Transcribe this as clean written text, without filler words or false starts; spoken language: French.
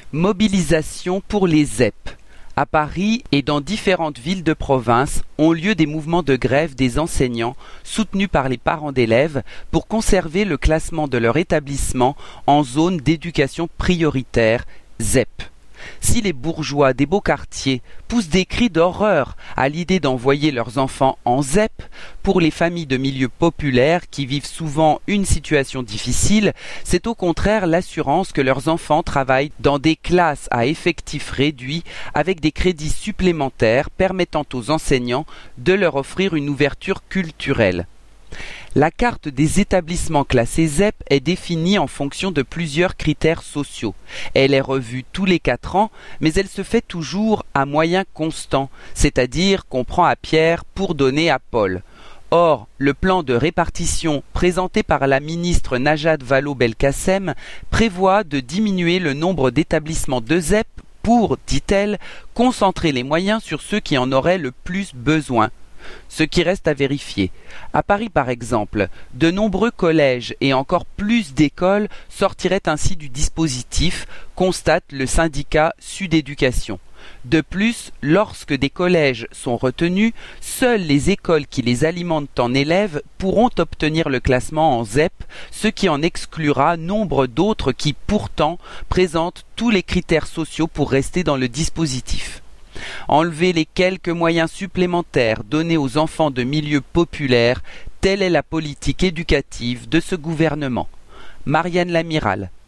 Mobilisation pour les ZEP. À Paris et dans différentes villes de province ont lieu des mouvements de grève des enseignants soutenus par les parents d'élèves pour conserver le classement de leur établissement en zone d'éducation prioritaire ZEP. Si les bourgeois des beaux quartiers poussent des cris d'horreur à l'idée d'envoyer leurs enfants en ZEP, pour les familles de milieux populaires qui vivent souvent une situation difficile, c'est au contraire l'assurance que leurs enfants travaillent dans des classes à effectifs réduits avec des crédits supplémentaires permettant aux enseignants de leur offrir une ouverture culturelle. La carte des établissements classés ZEP est définie en fonction de plusieurs critères sociaux. Elle est revue tous les 4 ans, mais elle se fait toujours à moyens constants, c'est-à-dire qu'on prend à Pierre pour donner à Paul. Or, le plan de répartition présenté par la ministre Najat Vallaud-Belkacem prévoit de diminuer le nombre d'établissements de ZEP pour, dit-elle, concentrer les moyens sur ceux qui en auraient le plus besoin. Ce qui reste à vérifier. À Paris par exemple, de nombreux collèges et encore plus d'écoles sortiraient ainsi du dispositif, constate le syndicat Sud Éducation. De plus, lorsque des collèges sont retenus, seules les écoles qui les alimentent en élèves pourront obtenir le classement en ZEP, ce qui en exclura nombre d'autres qui pourtant présentent tous les critères sociaux pour rester dans le dispositif. Enlever les quelques moyens supplémentaires donnés aux enfants de milieux populaires, telle est la politique éducative de ce gouvernement. Marianne Lamiral.